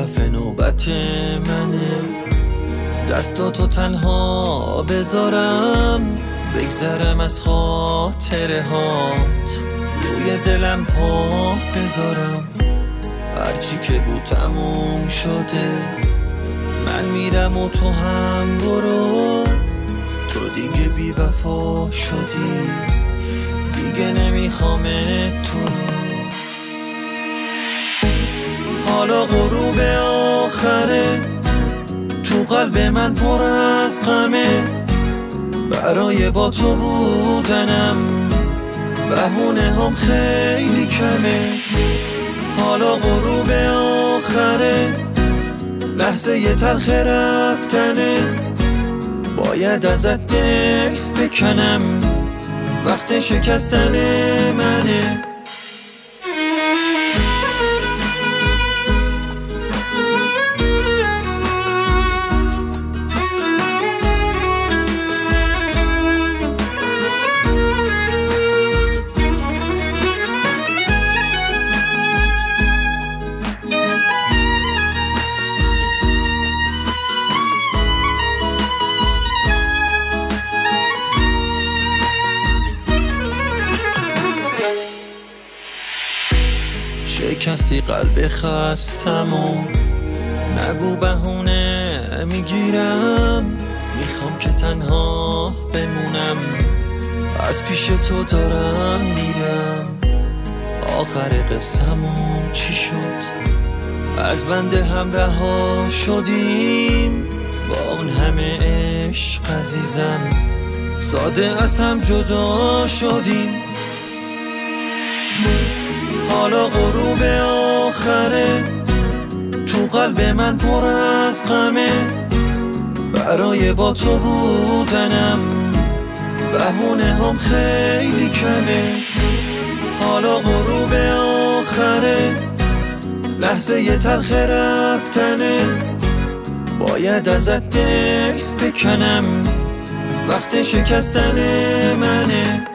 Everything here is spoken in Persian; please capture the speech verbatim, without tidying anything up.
دفعه نوبت منه، دستاتو تنها بذارم، بگذرم از خاطره هات، روی دلم پا بذارم. هرچی که بود تموم شده، من میرم و تو هم برو. تو دیگه بی وفا شدی، دیگه نمیخوامه تو رو. حالا غروب آخره، تو قلب من پر از غمه، برای با تو بودنم بهونه هم خیلی کمه. حالا غروب آخره، لحظه ی تلخ رفتنه، باید ازت دل بکنم، وقت شکستن منه. شکستی قلب خستم و نگو بهونه میگیرم، میخوام که تنها بمونم، از پیش تو دارم میرم. آخر قصه‌مون چی شد؟ از بنده هم رها شدیم، با اون همه عشق عزیزم، ساده از هم جدا شدیم. حالا غروب آخره، تو قلب من پر از غمه، برای با تو بودنم بهونه هم خیلی کمه. حالا غروب آخره، لحظه ی تلخ رفتنه، باید ازت دل بکنم، وقت شکستن منه.